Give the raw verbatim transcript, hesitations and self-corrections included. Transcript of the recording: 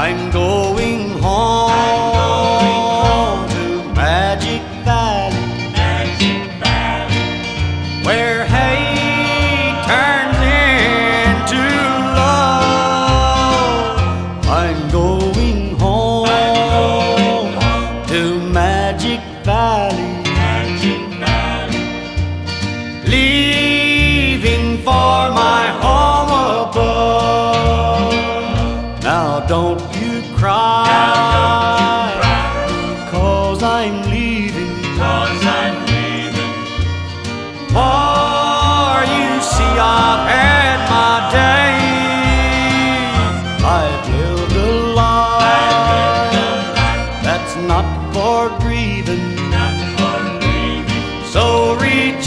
I'm going home to Magic Valley, where hate turns into love. I'm going home to Magic Valley. Leave